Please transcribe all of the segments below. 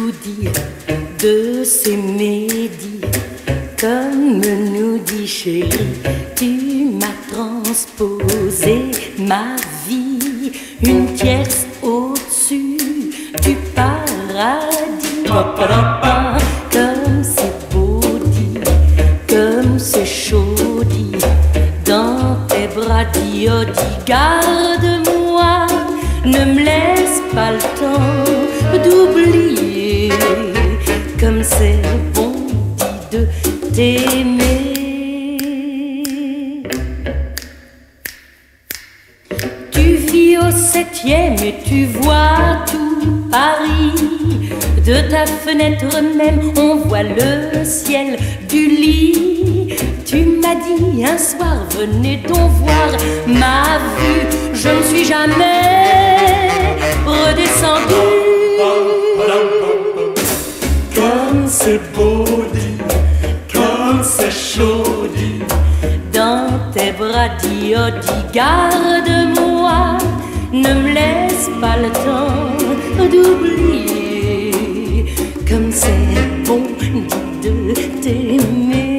tout dire de s'aimer, dire comme nous dit chérie. Tu m'as transposé ma vie, une tierce au-dessus du paradis. Comme c'est beau dit, comme c'est chaud dit, dans tes bras dit, oh dis garde-moi, ne me laisse pas le temps d'oublier, comme c'est bon dit de t'aimer. Tu vis au 7e et tu vois tout Paris. De ta fenêtre même, on voit le ciel du lit. Tu m'as dit un soir, venez donc voir ma vue. Je ne suis jamais redescendue. Comme c'est beau dit, comme c'est chaud dit, dans tes bras dit, oh dis garde-moi, ne me laisse pas le temps d'oublier, comme c'est bon dit de t'aimer.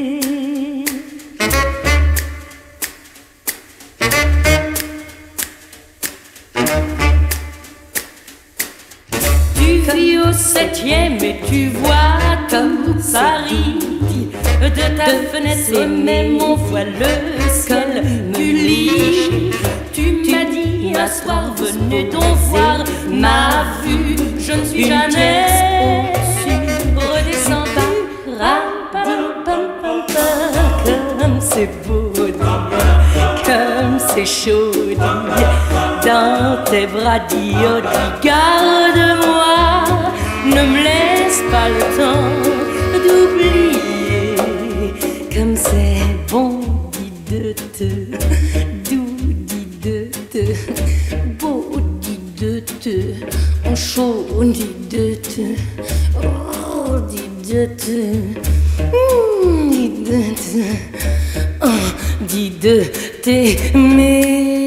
Tu vis au 7e et tu vois comme Paris. De ta fenêtre même on voit le ciel du lit. Tu m'as dit un soir, venez donc voir ma vue. Je ne suis jamais redescendue. Comme c'est beau dire, comme c'est chaud dire, dans tes bras dit, oh dis garde-moi, ne me laisse pas le temps d'oublier, comme c'est bon dit de te, doux dit de te, beau dit de te, chaud dit de te, oh dit de te, dit de te, oh dit de t'aimer.